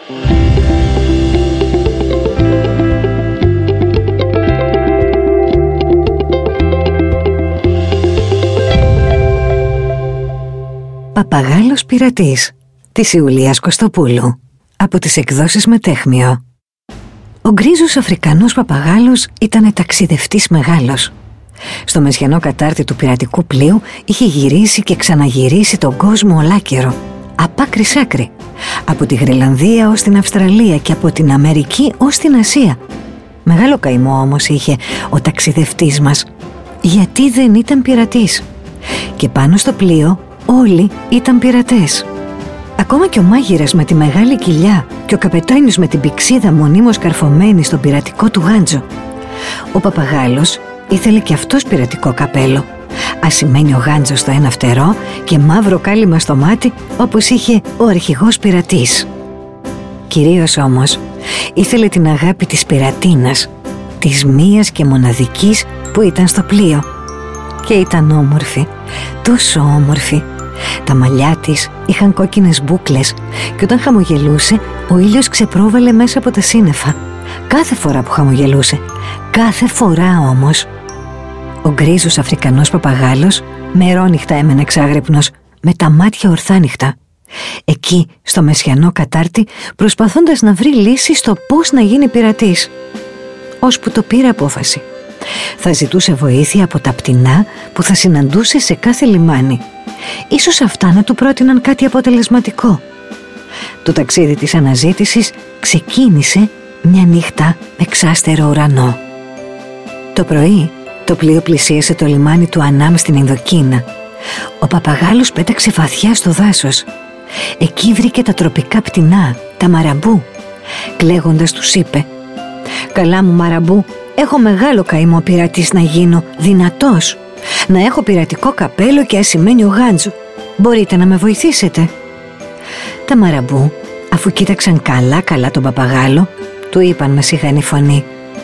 Παπαγάλος πειρατής της Ιουλίας Κωστοπούλου, από τις εκδόσεις Μετέχμιο. Ο γκρίζος Αφρικανός παπαγάλος ήταν ταξιδευτής μεγάλος. Στο μεσιανό κατάρτι του πειρατικού πλοίου είχε γυρίσει και ξαναγυρίσει τον κόσμο ολάκερο, απ' άκρη σ' άκρη, από τη Γρυλανδία ως την Αυστραλία και από την Αμερική ως την Ασία. Μεγάλο καημό όμως είχε ο ταξιδευτής μας, γιατί δεν ήταν πειρατής. Και πάνω στο πλοίο όλοι ήταν πειρατές. Ακόμα και ο μάγειρας με τη μεγάλη κοιλιά και ο καπετάνιος με την πηξίδα μονίμως καρφωμένη στον πειρατικό του γάντζο. Ο παπαγάλος ήθελε και αυτός πειρατικό καπέλο, ασημένιο γάντζο στο ένα φτερό και μαύρο κάλυμα στο μάτι, όπως είχε ο αρχηγός πειρατής. Κυρίως όμως ήθελε την αγάπη της πειρατίνας, της μίας και μοναδικής που ήταν στο πλοίο. Και ήταν όμορφη, τόσο όμορφη. Τα μαλλιά της είχαν κόκκινες μπούκλες και όταν χαμογελούσε ο ήλιος ξεπρόβαλε μέσα από τα σύννεφα. Κάθε φορά που χαμογελούσε, κάθε φορά όμως. Ο γκρίζος Αφρικανός παπαγάλος μερόνυχτα έμενε εξάγρυπνος, με τα μάτια ορθάνυχτα, εκεί στο μεσιανό κατάρτι, προσπαθώντας να βρει λύση στο πώς να γίνει πειρατής. Ώσπου το πήρε απόφαση. Θα ζητούσε βοήθεια από τα πτηνά που θα συναντούσε σε κάθε λιμάνι. Ίσως αυτά να του πρότειναν κάτι αποτελεσματικό. Το ταξίδι της αναζήτησης ξεκίνησε μια νύχτα με ξάστερο ουρανό. Το πρωί το πλοίο πλησίασε το λιμάνι του Ανάμ στην Ινδοκίνα. Ο παπαγάλος πέταξε βαθιά στο δάσος. Εκεί βρήκε τα τροπικά πτηνά, τα μαραμπού. Κλαίγοντας τους είπε: «Καλά μου μαραμπού, έχω μεγάλο καημό πειρατής να γίνω, δυνατός. Να έχω πειρατικό καπέλο και ασημένιο γάντζο. Μπορείτε να με βοηθήσετε?» Τα μαραμπού, αφού κοίταξαν καλά τον παπαγάλο, του είπαν με σιγανή φωνή: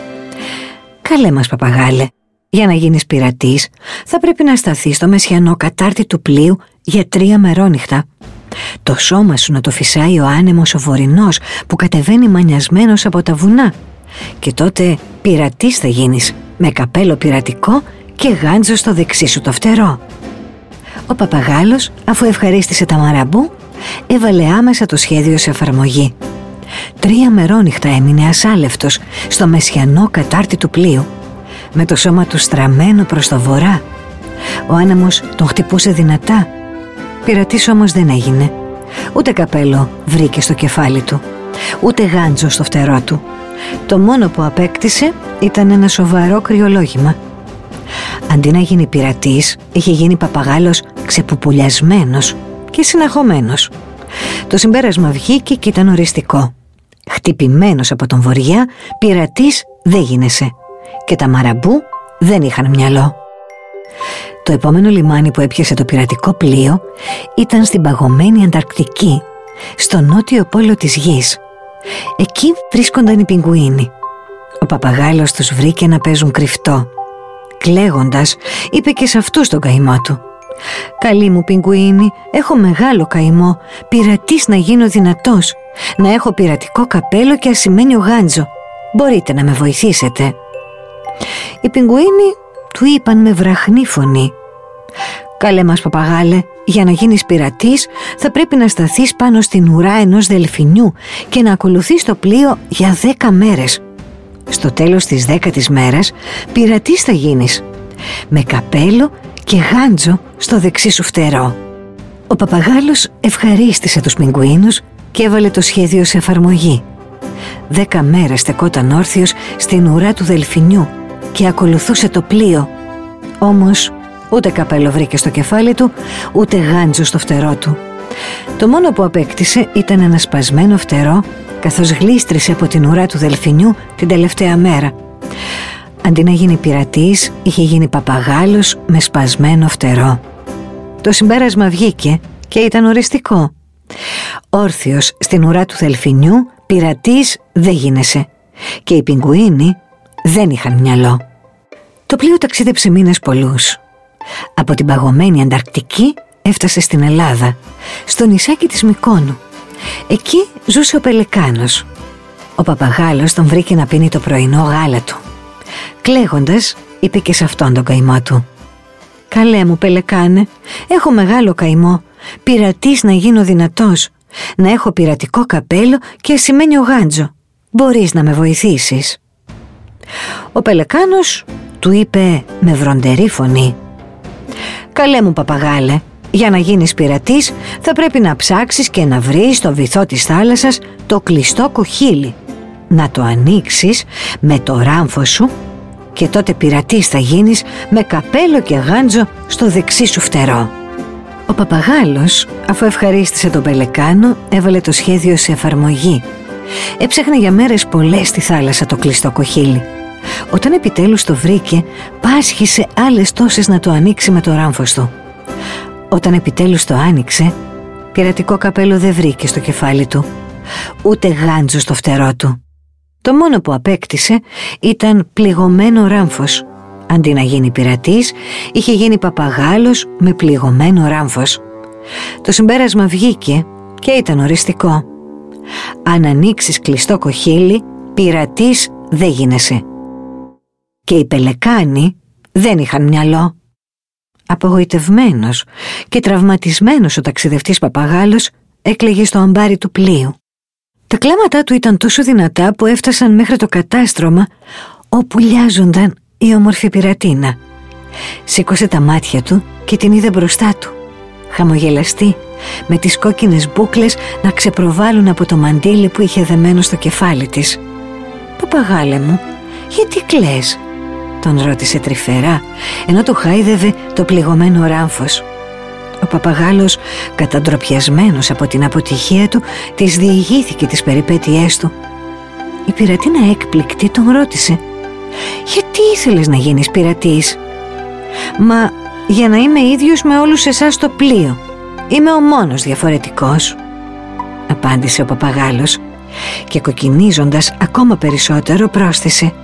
«Καλέ μας παπαγάλε, για να γίνεις πειρατής θα πρέπει να σταθείς στο μεσιανό κατάρτι του πλοίου για 3 μερόνυχτα. Το σώμα σου να το φυσάει ο άνεμος ο βορεινός που κατεβαίνει μανιασμένος από τα βουνά. Και τότε πειρατής θα γίνεις, με καπέλο πειρατικό και γάντζο στο δεξί σου το φτερό». Ο παπαγάλος, αφού ευχαρίστησε τα μαραμπού, έβαλε άμεσα το σχέδιο σε εφαρμογή. 3 μερόνυχτα έμεινε ασάλευτος στο μεσιανό κατάρτι του πλοίου, με το σώμα του στραμμένο προς το βορρά. Ο άνεμος τον χτυπούσε δυνατά. Πειρατής όμως δεν έγινε. Ούτε καπέλο βρήκε στο κεφάλι του, ούτε γάντζο στο φτερό του. Το μόνο που απέκτησε ήταν ένα σοβαρό κρυολόγημα. Αντί να γίνει πειρατής, είχε γίνει παπαγάλος ξεπουπουλιασμένος και συναχωμένος. Το συμπέρασμα βγήκε και ήταν οριστικό. Χτυπημένος από τον βοριά, πειρατής δεν γίνεσαι. Και τα μαραμπού δεν είχαν μυαλό. Το επόμενο λιμάνι που έπιασε το πειρατικό πλοίο ήταν στην παγωμένη Ανταρκτική, στο νότιο πόλο της γης. Εκεί βρίσκονταν οι πιγκουίνοι. Ο παπαγάλος τους βρήκε να παίζουν κρυφτό. Κλαίγοντας, είπε και σε αυτούς τον καημό του: «Καλή μου πιγκουίνοι, έχω μεγάλο καημό. Πειρατής να γίνω δυνατός. Να έχω πειρατικό καπέλο και ασημένιο γάντζο. Μπορείτε να με βοηθήσετε?» Οι πιγκουίνοι του είπαν με βραχνή φωνή: «Καλέ μας παπαγάλε, για να γίνεις πειρατής θα πρέπει να σταθείς πάνω στην ουρά ενός δελφινιού και να ακολουθείς το πλοίο για 10 μέρες. Στο τέλος της 10ης μέρας πειρατής θα γίνεις, με καπέλο και γάντζο στο δεξί σου φτερό». Ο παπαγάλος ευχαρίστησε τους πιγκουίνους και έβαλε το σχέδιο σε εφαρμογή. 10 μέρες στεκόταν όρθιος στην ουρά του δελφινιού και ακολουθούσε το πλοίο. Όμως ούτε καπέλο βρήκε στο κεφάλι του, ούτε γάντζο στο φτερό του. Το μόνο που απέκτησε ήταν ένα σπασμένο φτερό, καθώς γλίστρισε από την ουρά του δελφινιού την τελευταία μέρα. Αντί να γίνει πειρατής, είχε γίνει παπαγάλος με σπασμένο φτερό. Το συμπέρασμα βγήκε και ήταν οριστικό. Όρθιος στην ουρά του δελφινιού, πειρατής δεν γίνεσαι. Και οι πιγκουίνοι δεν είχαν μυαλό. Το πλοίο ταξίδεψε μήνες πολλούς. Από την παγωμένη Ανταρκτική έφτασε στην Ελλάδα, στο νησάκι της Μυκόνου, Εκεί ζούσε ο πελεκάνος. Ο παπαγάλος τον βρήκε να πίνει το πρωινό γάλα του. Κλαίγοντας, είπε και σε αυτόν τον καημό του: «Καλέ μου πελεκάνε, έχω μεγάλο καημό, πειρατής να γίνω δυνατός, να έχω πειρατικό καπέλο και ασημένιο γάντζο. Μπορείς να με βοηθήσεις?» Ο πελεκάνος του είπε με βροντερή φωνή: «Καλέ μου παπαγάλε, για να γίνεις πειρατής θα πρέπει να ψάξεις και να βρεις στο βυθό της θάλασσας το κλειστό κοχύλι, να το ανοίξεις με το ράμφο σου και τότε πειρατής θα γίνεις με καπέλο και γάντζο στο δεξί σου φτερό». Ο παπαγάλος, αφού ευχαρίστησε τον πελεκάνο, έβαλε το σχέδιο σε εφαρμογή. Έψαχνε για μέρες πολλές στη θάλασσα το κλειστό κοχύλι. Όταν επιτέλους το βρήκε, πάσχισε άλλες τόσες να το ανοίξει με το ράμφος του. Όταν επιτέλους το άνοιξε, πειρατικό καπέλο δεν βρήκε στο κεφάλι του, ούτε γάντζο στο φτερό του. Το μόνο που απέκτησε ήταν πληγωμένο ράμφος. Αντί να γίνει πειρατής, είχε γίνει παπαγάλος με πληγωμένο ράμφος. Το συμπέρασμα βγήκε και ήταν οριστικό: αν ανοίξεις κλειστό κοχύλι, πειρατής δεν γίνεσαι. Και οι πελεκάνοι δεν είχαν μυαλό. Απογοητευμένος και τραυματισμένος ο ταξιδευτής παπαγάλος έκλαιγε στο αμπάρι του πλοίου. Τα κλάματά του ήταν τόσο δυνατά που έφτασαν μέχρι το κατάστρωμα όπου λιάζονταν η όμορφη πειρατίνα. Σήκωσε τα μάτια του και την είδε μπροστά του, χαμογελαστή, με τις κόκκινες μπούκλες να ξεπροβάλλουν από το μαντίλι που είχε δεμένο στο κεφάλι της. «Παπαγάλε μου, γιατί κλαις?» τον ρώτησε τρυφερά, ενώ του χάιδευε το πληγωμένο ράμφος. Ο παπαγάλος, καταντροπιασμένος από την αποτυχία του, της διηγήθηκε τις περιπέτειές του. Η πειρατίνα έκπληκτη τον ρώτησε: «Γιατί ήθελες να γίνεις πειρατής?» «Μα για να είμαι ίδιος με όλους εσάς στο πλοίο. Είμαι ο μόνος διαφορετικός», απάντησε ο παπαγάλος, και κοκκινίζοντας ακόμα περισσότερο πρόσθεσε: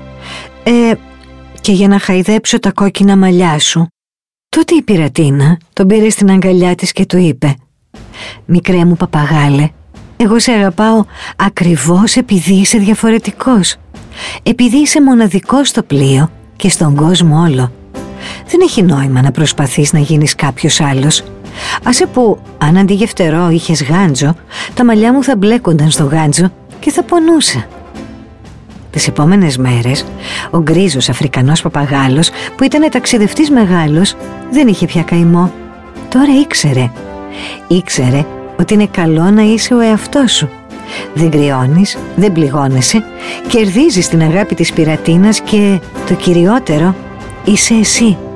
«Και για να χαϊδέψω τα κόκκινα μαλλιά σου». Τότε η πειρατίνα τον πήρε στην αγκαλιά της και του είπε: «Μικρέ μου παπαγάλε, εγώ σε αγαπάω ακριβώς επειδή είσαι διαφορετικός, επειδή είσαι μοναδικός στο πλοίο και στον κόσμο όλο. Δεν έχει νόημα να προσπαθείς να γίνεις κάποιος άλλος. Άσε που αν αντί για φτερό είχες γάντζο, τα μαλλιά μου θα μπλέκονταν στο γάντζο και θα πονούσα». Τις επόμενες μέρες, ο γκρίζος Αφρικανός παπαγάλος, που ήταν ταξιδευτής μεγάλος, δεν είχε πια καημό. Τώρα ήξερε ότι είναι καλό να είσαι ο εαυτός σου. Δεν κρυώνεις, δεν πληγώνεσαι, κερδίζεις την αγάπη της πειρατίνας και, το κυριότερο, είσαι εσύ.